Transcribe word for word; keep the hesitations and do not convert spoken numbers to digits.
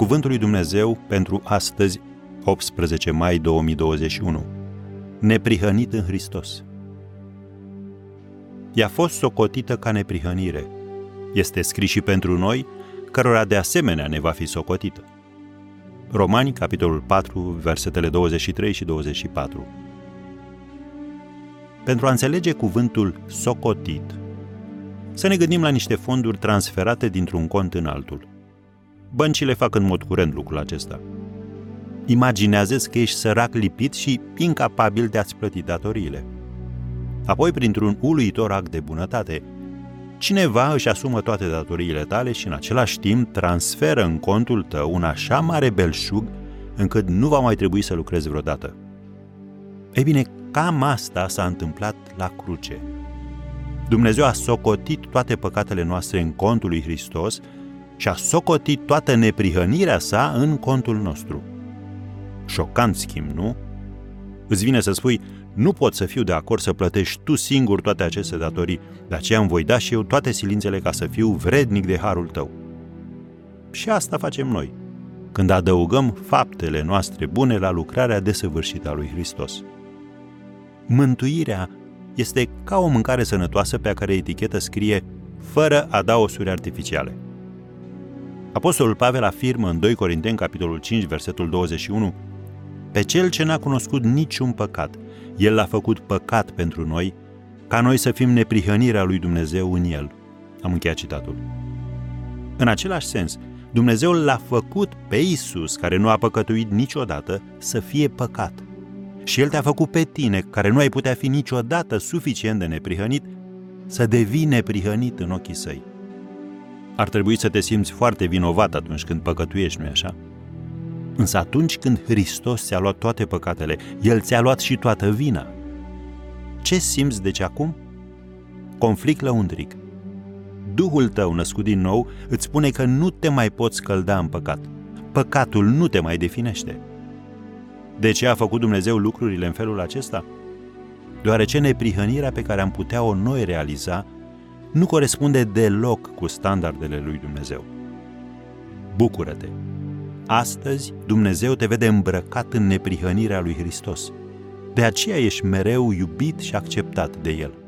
Cuvântul lui Dumnezeu pentru astăzi, optsprezece mai două mii douăzeci și unu. Neprihănit în Hristos. I-a fost socotită ca neprihănire. Este scris și pentru noi, cărora de asemenea ne va fi socotită. Romani, capitolul patru, versetele douăzeci și trei și douăzeci și patru. Pentru a înțelege cuvântul socotit, să ne gândim la niște fonduri transferate dintr-un cont în altul. Băncile fac în mod curent lucrul acesta. Imaginează-ți că ești sărac lipit și incapabil de a-ți plăti datoriile. Apoi, printr-un uluitor act de bunătate, cineva își asumă toate datoriile tale și în același timp transferă în contul tău un așa mare belșug încât nu va mai trebui să lucrezi vreodată. Ei bine, cam asta s-a întâmplat la cruce. Dumnezeu a socotit toate păcatele noastre în contul lui Hristos și a socotit toată neprihănirea sa în contul nostru. Șocant schimb, nu? Îți vine să spui, nu pot să fiu de acord să plătești tu singur toate aceste datorii, de aceea îmi voi da și eu toate silințele ca să fiu vrednic de harul tău. Și asta facem noi, când adăugăm faptele noastre bune la lucrarea desăvârșită a lui Hristos. Mântuirea este ca o mâncare sănătoasă pe a care etichetă scrie fără adaosuri artificiale. Apostolul Pavel afirmă în doi Corinteni, capitolul cinci, versetul douăzeci și unu, pe cel ce n-a cunoscut niciun păcat, el l-a făcut păcat pentru noi, ca noi să fim neprihănirea lui Dumnezeu în el. Am încheiat citatul. În același sens, Dumnezeu l-a făcut pe Iisus, care nu a păcătuit niciodată, să fie păcat. Și El te-a făcut pe tine, care nu ai putea fi niciodată suficient de neprihănit, să devii neprihănit în ochii Săi. Ar trebui să te simți foarte vinovat atunci când păcătuiești, nu-i așa? Însă atunci când Hristos ți-a luat toate păcatele, El ți-a luat și toată vina. Ce simți deci acum? Conflict lăuntric. Duhul tău născut din nou îți spune că nu te mai poți scălda în păcat. Păcatul nu te mai definește. De ce a făcut Dumnezeu lucrurile în felul acesta? Deoarece neprihănirea pe care am putea-o noi realiza nu corespunde deloc cu standardele lui Dumnezeu. Bucură-te! Astăzi Dumnezeu te vede îmbrăcat în neprihănirea lui Hristos. De aceea ești mereu iubit și acceptat de El.